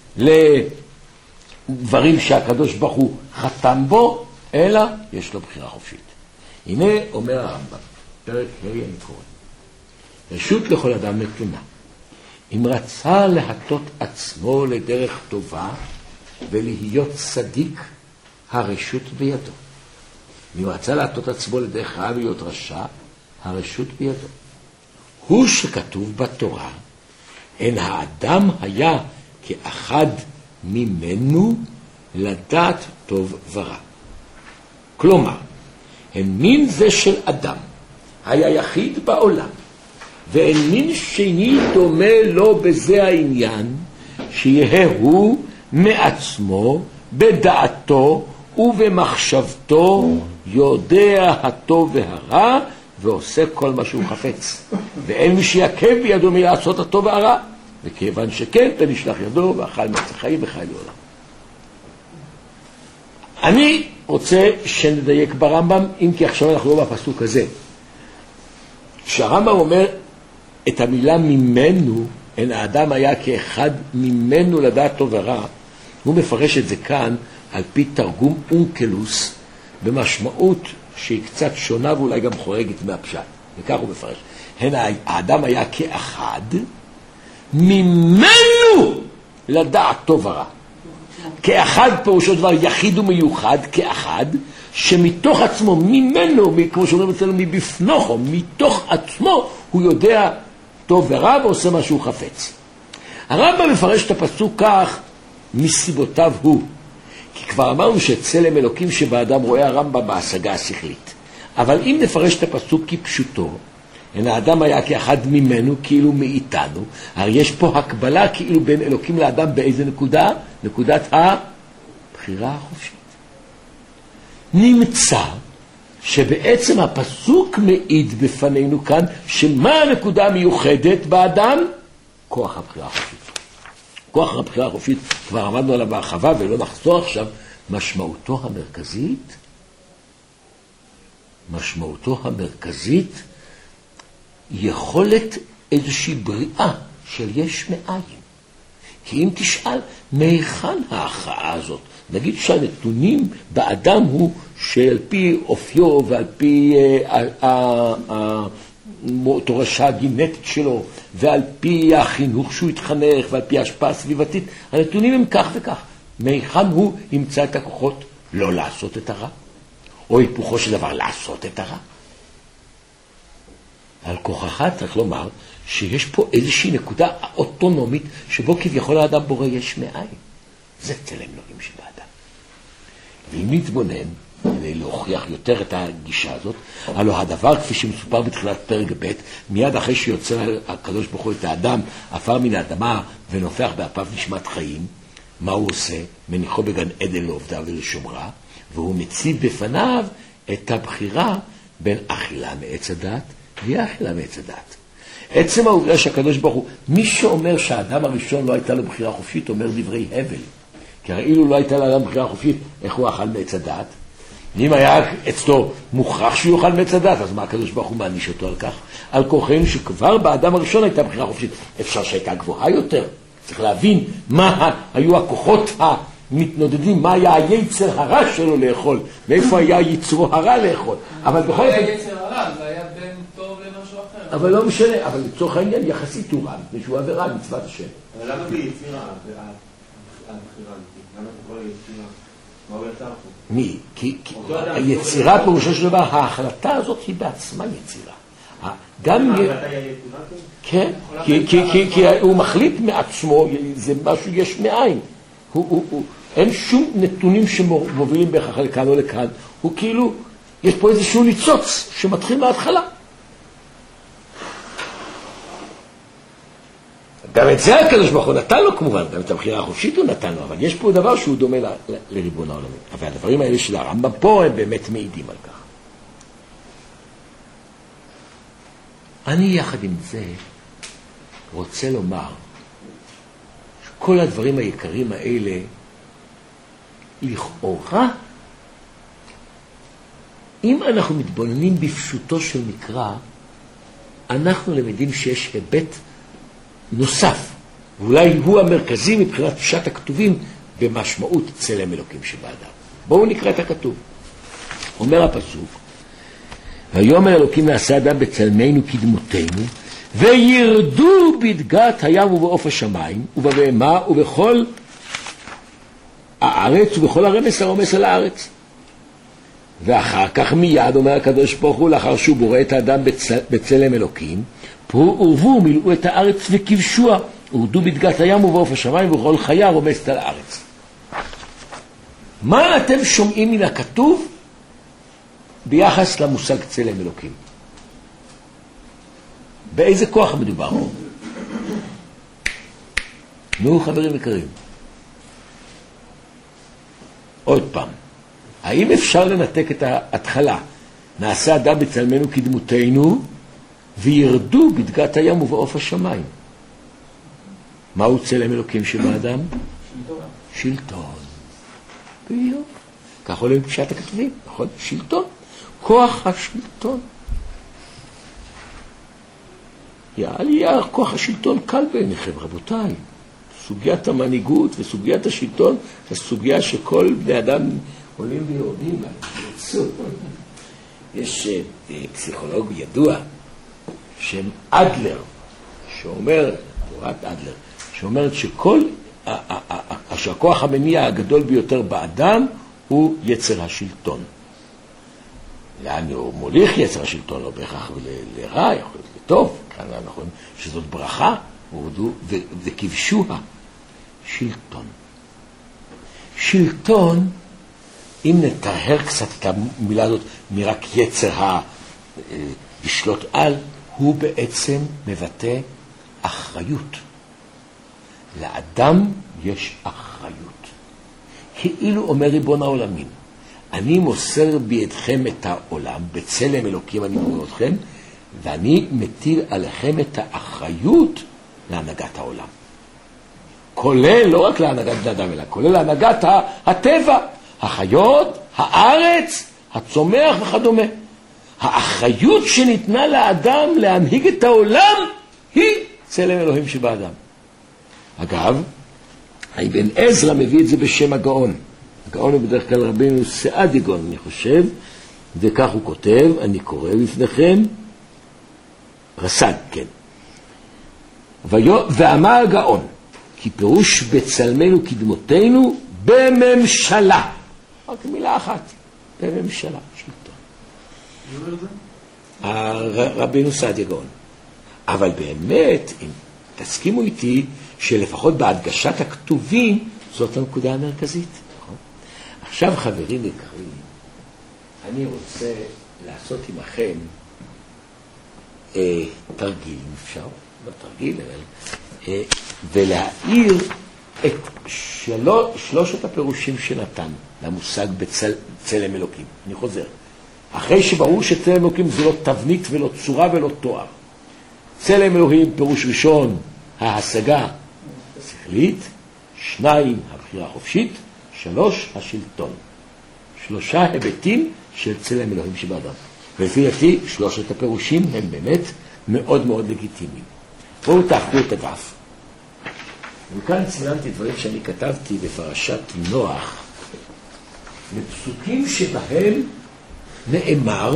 לדברים שהקדוש ברוך הוא חתם בו, אלא יש לו בחירה חופשית. הנה אומר הרמב"ם, פרק ה' אני קורא, רשות לכל אדם נתונה. אם רצה להטות עצמו לדרך טובה ולהיות צדיק, הרשות בידו. אם רצה להטות עצמו לדרך רע ולהיות רשע, הרשות בידו. הוא שכתוב בתורה, אין האדם היה כאחד ממנו לדעת טוב ורע. כלומר, אין מין זה של אדם היה יחיד בעולם, ואין מין שני דומה לו בזה העניין, שיהיה הוא מעצמו, בדעתו ובמחשבתו, יודע הטוב והרע, ועושה כל מה שהוא חפץ. ואין מי שיקב בידו מלעשות הטוב והרע, וכיוון שכן, תנשלח ידו, ואכל מעץ החיים וחי לעולם. אני רוצה שנדייק ברמב"ם, אם כי עכשיו אנחנו לא בפסוק הזה. כשהרמב"ם אומר את המילה ממנו, אין האדם היה כאחד ממנו לדעת טוב ורע, הוא מפרש את זה כאן על פי תרגום אונקלוס, במשמעות שהיא קצת שונה ואולי גם חורגת מהפשט. וכך הוא מפרש. האדם היה כאחד ממנו לדעת טוב ורע. כאחד פירושו דבר יחיד ומיוחד, כאחד שמתוך עצמו, ממנו, כמו שאומרים אצלנו, מבפנוכו, מתוך עצמו, הוא יודע טוב ורע ועושה מה שהוא חפץ. הרמב"ם מפרש את הפסוק כך מסיבותיו הוא. כי כבר אמרנו שצלם אלוקים שבאדם רואה הרמב"ם בהשגה השכלית. אבל אם נפרש את הפסוק כפשוטו, אין האדם היה כאחד ממנו, כאילו מאיתנו, הרי יש פה הקבלה כאילו בין אלוקים לאדם באיזה נקודה? נקודת הבחירה החופשית. נמצא שבעצם הפסוק מעיד בפנינו כאן, שמה הנקודה המיוחדת באדם? כוח הבחירה החופשית. כוח הבחירה החופשית, כבר עמדנו עליו בהרחבה ולא נחזור עכשיו, משמעותו המרכזית, יכולת איזושהי בריאה של יש מאין. כי אם תשאל, מהיכן ההכרעה הזאת? נגיד שהנתונים באדם הוא שעל פי אופיו ועל פי תורשה הגנטית שלו ועל פי החינוך שהוא התחנך ועל פי ההשפעה הסביבתית, הנתונים הם כך וכך. מהיכן הוא ימצא את הכוחות לא לעשות את הרע? או היפוכו של דבר לעשות את הרע? על כוחך צריך לומר שיש פה איזושהי נקודה אוטונומית שבו כביכול האדם בורא יש מאין. זה צלם אלוהים שבאדם. ואם נתבונן, כדי להוכיח יותר את הגישה הזאת, הלוא הדבר כפי שמסופר בתחילת פרק ב', מיד אחרי שיוצר הקדוש ברוך הוא את האדם, עפר מן האדמה ונופח באפיו נשמת חיים, מה הוא עושה? מניחו בגן עדן לעובדה ולשומרה, והוא מציב בפניו את הבחירה בין אכילה מעץ הדת ואכילה מעץ הדת. עצם העובדה שהקדוש ברוך הוא, מי שאומר שהאדם הראשון לא הייתה לו בחירה חופשית, אומר דברי הבל. כי הרי אילו לא הייתה לאדם בחירה חופשית, איך הוא אכל מעץ הדת? אם היה אצלו מוכרח שהוא יאכל מעץ הדת, אז מה הקדוש ברוך הוא מעניש אותו על כך? על כוחנו שכבר באדם הראשון הייתה בחירה חופשית. אפשר שהייתה גבוהה יותר. צריך להבין מה היו הכוחות מתנודדים מה היה היצר הרע שלו לאכול, מאיפה היה יצרו הרע לאכול. אבל בכל זאת... היה יצר הרע, זה היה בין טוב למשהו אחר. אבל לא משנה, אבל לצורך העניין יחסית הוא רע, משהו עבירה מצוות השם. אבל למה זה יצירה? הבחירה, למה אתה קורא יצירה? מה הוא יצר פה? מי? כי היצירה פירושו של דבר, ההחלטה הזאת היא בעצמה יצירה. גם... כן, כי הוא מחליט מעצמו, זה משהו יש מאין. אין שום נתונים שמובילים בהכרח לכאן או לכאן. הוא כאילו, יש פה איזשהו ניצוץ שמתחיל מההתחלה. גם את זה הקדוש ברוך הוא נתן לו כמובן, גם את הבחירה החופשית הוא נתן לו, אבל יש פה דבר שהוא דומה לריבון העולמי. אבל הדברים האלה של הרמב"ם פה הם באמת מעידים על כך. אני יחד עם זה רוצה לומר שכל הדברים היקרים האלה לכאורה, אם אנחנו מתבוננים בפשוטו של מקרא, אנחנו למדים שיש היבט נוסף, ואולי הוא המרכזי מבחינת פשט הכתובים במשמעות צלם אלוקים שבאדם. בואו נקרא את הכתוב. אומר הפסוק, ויאמר אלוקים נעשה אדם בצלמנו כדמותנו, וירדו בדגת הים ובעוף השמיים, ובבהמה ובכל הארץ ובכל הרמס הרומס על הארץ. ואחר כך מיד אומר הקדוש ברוך הוא, לאחר שהוא בורא את האדם בצלם אלוקים, פרו ורבו מילאו את הארץ וכבשוה, ורדו בדגת הים ובעוף השמיים ובכל חיה הרומסת על הארץ. מה אתם שומעים מן הכתוב ביחס למושג צלם אלוקים? באיזה כוח מדובר? נו חברים יקרים, עוד פעם, האם אפשר לנתק את ההתחלה? נעשה אדם בצלמנו כדמותנו וירדו בדגת הים ובעוף השמיים. מהו צלם אלוקים שבאדם? שלטון. בדיוק. כך עולה בפשט הכתובים, נכון? שלטון. כוח השלטון. יעליה, כוח השלטון קל בעיניכם, רבותיי. סוגיית המנהיגות וסוגיית השלטון, זו סוגיה שכל בני אדם עולים ויורדים. יש פסיכולוג ידוע, שם אדלר, שאומר, תורת אדלר, שאומרת שהכוח המניע הגדול ביותר באדם הוא יצר השלטון. לאן הוא מוליך יצר השלטון? לא בהכרח לרע, יכול להיות לטוב, כאן אנחנו רואים שזאת ברכה, וכבשוה שלטון. שלטון, אם נתאר קצת את המילה הזאת מרק יצר לשלוט על, הוא בעצם מבטא אחריות. לאדם יש אחריות. כאילו אומר ריבון העולמים, אני מוסר בידכם את העולם, בצלם אלוקים אני מורה אתכם, ואני מטיל עליכם את האחריות להנהגת העולם. כולל, לא רק להנהגת בני אדם, אלא כולל להנהגת הטבע, החיות, הארץ, הצומח וכדומה. האחריות שניתנה לאדם להנהיג את העולם היא צלם אלוהים שבאדם. אגב, אבן עזרא מביא את זה בשם הגאון. הגאון הוא בדרך כלל רבינו סעדיה גאון, אני חושב, וכך הוא כותב, אני קורא לפניכם, רס"ג, כן. ואמר הגאון, כי פירוש בצלמנו כדמותנו בממשלה. רק מילה אחת, בממשלה, שלטון. מי אומר זה? רבינו סעדיה גאון. אבל באמת, אם תסכימו איתי, שלפחות בהדגשת הכתובים, זאת הנקודה המרכזית. עכשיו חברים יקרים, אני רוצה לעשות עמכם תרגיל, אם אפשר, לא תרגיל, אבל, ולהאיר את שלושת הפירושים שנתן למושג בצלם אלוקים. אני חוזר. אחרי שברור שצלם אלוקים זה לא תבנית ולא צורה ולא תואר. צלם אלוהים פירוש ראשון, ההשגה שכלית, 2, הבחירה החופשית, 3, השלטון. 3 היבטים של צלם אלוהים שבאדם. ולפי דעתי, שלושת הפירושים הם באמת מאוד מאוד לגיטימיים. בואו תהפכו את הדף. וכאן צילמתי דברים שאני כתבתי בפרשת נוח, לפסוקים שבהם נאמר,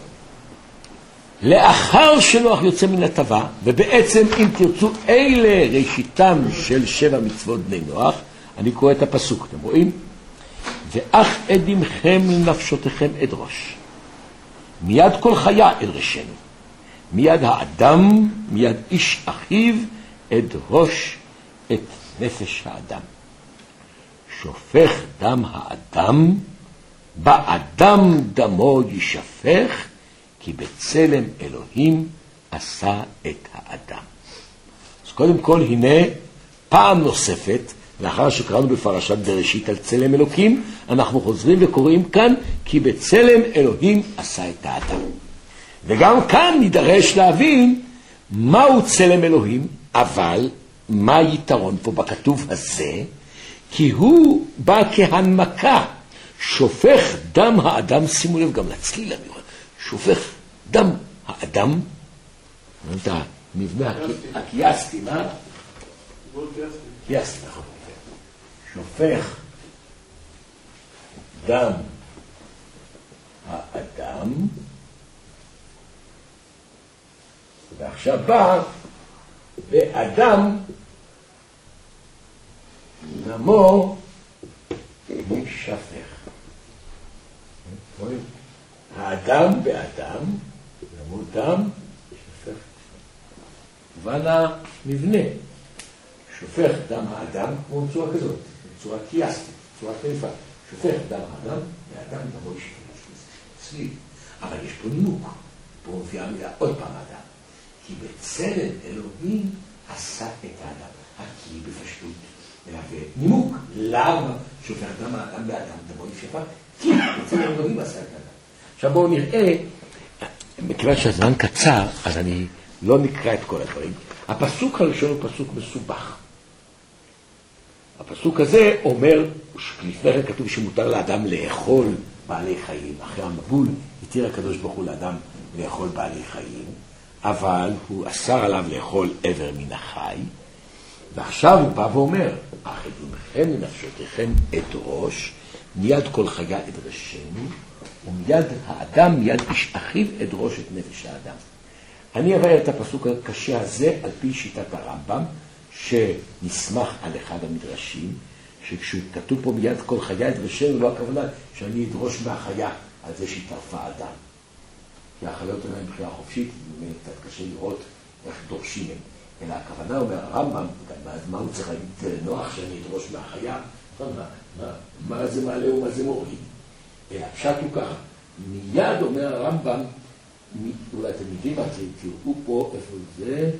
לאחר שנוח יוצא מן הטבע, ובעצם אם תרצו אלה ראשיתם של 7 מצוות בני נוח, אני קורא את הפסוק, אתם רואים? ואך עדימכם לנפשותיכם אדרוש, מיד כל חיה אדרשנו, מיד האדם, מיד איש אחיו אדרוש את נפש האדם. שופך דם האדם, באדם דמו ישפך, כי בצלם אלוהים עשה את האדם. אז קודם כל, הנה פעם נוספת, לאחר שקראנו בפרשת בראשית על צלם אלוקים, אנחנו חוזרים וקוראים כאן, כי בצלם אלוהים עשה את האדם. וגם כאן נידרש להבין מהו צלם אלוהים, אבל מה היתרון פה בכתוב הזה? כי הוא בא כהנמקה, שופך דם האדם, שימו לב גם לצליל המיוחד, שופך דם האדם, את המבנה הקיאסטי, מה? קיאסטי, נכון. שופך דם האדם, ועכשיו בא באדם דמו ישפך. האדם באדם, דמו דם ישפך. ובן המבנה, שופך דם האדם כמו בצורה כזאת, בצורה קיאסטית, בצורה כניפה. שופך דם האדם, באדם דמו ישפך. צליל. אבל יש פה נימוק. פה מופיעה מילה עוד פעם האדם. כי בצלם אלוהים עשה את האדם. הכי בפשטות. נימוק, למה שופך דם האדם באדם דמו ישפך? כי בצלם אלוהים עשה את האדם. עכשיו בואו נראה, מכיוון שהזמן קצר, אז אני לא נקרא את כל הדברים. הפסוק הראשון הוא פסוק מסובך. הפסוק הזה אומר, לפני כן כתוב שמותר לאדם לאכול בעלי חיים. אחרי המבול התיר הקדוש ברוך הוא לאדם לאכול בעלי חיים, אבל הוא אסר עליו לאכול עבר מן החי, ועכשיו הוא בא ואומר, אך עדימכם לנפשותיכם אדרוש, מיד כל חיה אדרשנו, ומיד האדם, מיד איש אחיו אדרוש את נפש האדם. אני אביא את הפסוק הקשה הזה על פי שיטת הרמב"ם, שנסמך על אחד המדרשים, שכשכתוב פה מיד כל חיה אדרשנו, לא הכוונה שאני אדרוש מהחיה על זה שהתערפה אדם. כי החיות הן בחירה חופשית, קצת קשה לראות איך דורשים הם. אלא הכוונה אומר הרמב"ם, מה הוא צריך להגיד נוח שאני אדרוש מהחיה? מה זה מעלה ומה זה מוריד? הפשט הוא ככה, מיד אומר הרמב"ם, אולי אתם יודעים מה, תראו פה איפה זה,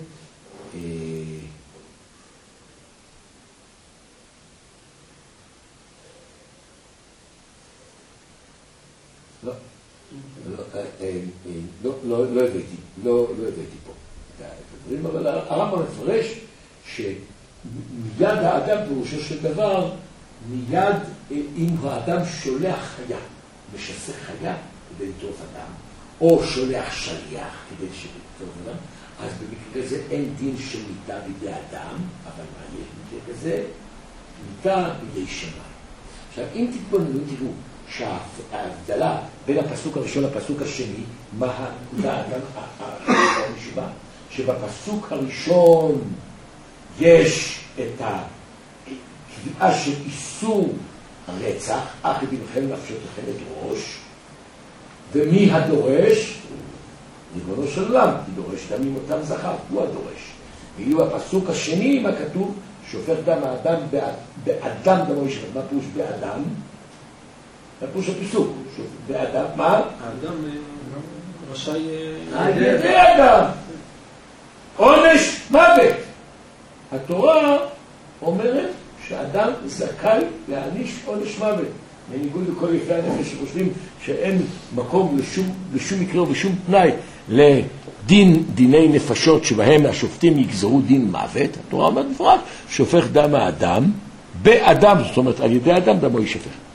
לא הבאתי פה את הדברים, אבל הרמב"ם מפרש שמיד האדם פירושו של דבר, מיד אם האדם שולח חיה, משסה חיה כדי לטרוף אדם, או שולח שליח כדי לטרוף אדם, אז במקרה זה אין דין של מיתה בידי אדם, אבל מה יש במקרה כזה? מיתה בידי שמיים. עכשיו, אם תתבוננו, תראו שההבדלה בין הפסוק הראשון לפסוק השני, מה הנקודה האדם הנשבע? שבפסוק הראשון יש את הקביעה של איסור הרצח, אך עדימכם לנפשותיכם אדרוש, ומי הדורש? ריבונו של עולם, כי דורש דם ממותם זכר, הוא הדורש. ואילו הפסוק השני, מה כתוב? שופך דם האדם באדם דמו ישפך. מה פירוש באדם? מה פירוש הפסוק? באדם, מה? האדם רשאי... ידי אדם. עונש מוות. התורה אומרת שאדם זכאי להעניש עונש מוות. בניגוד לכל יפי הנפש שחושבים שאין מקום לשום מקרה ושום תנאי לדיני נפשות שבהם השופטים יגזרו דין מוות. התורה אומרת מפורש, שופך דם האדם באדם, זאת אומרת על ידי אדם דמו ישפך.